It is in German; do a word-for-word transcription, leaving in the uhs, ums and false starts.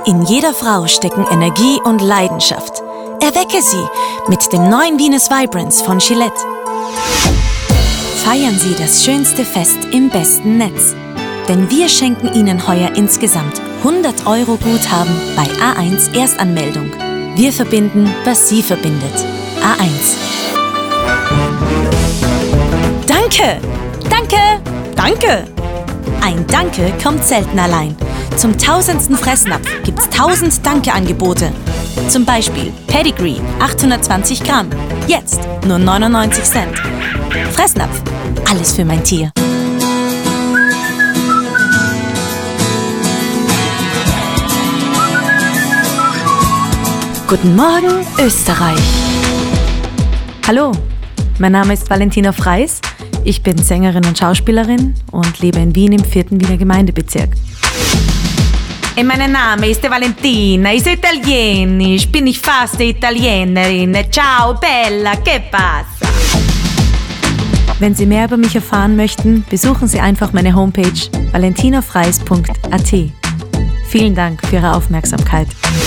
In jeder Frau stecken Energie und Leidenschaft. Erwecke sie mit dem neuen Venus Vibrance von Gillette. Feiern Sie das schönste Fest im besten Netz. Denn wir schenken Ihnen heuer insgesamt hundert Euro Guthaben bei A eins Erstanmeldung. Wir verbinden, was Sie verbindet. A eins. Danke! Danke! Danke! Ein Danke kommt selten allein. Zum tausendsten Fressnapf gibt's tausend Danke-Angebote. Zum Beispiel Pedigree achthundertzwanzig Gramm. Jetzt nur neunundneunzig Cent. Fressnapf. Alles für mein Tier. Guten Morgen, Österreich. Hallo, mein Name ist Valentina Freis. Ich bin Sängerin und Schauspielerin und lebe in Wien im vierten Wiener Gemeindebezirk. E mein Name ist Valentina, ist italienisch, bin ich fast Italienerin. Ciao Bella, che passa? Wenn Sie mehr über mich erfahren möchten, besuchen Sie einfach meine Homepage valentinafreis punkt a t. Vielen Dank für Ihre Aufmerksamkeit.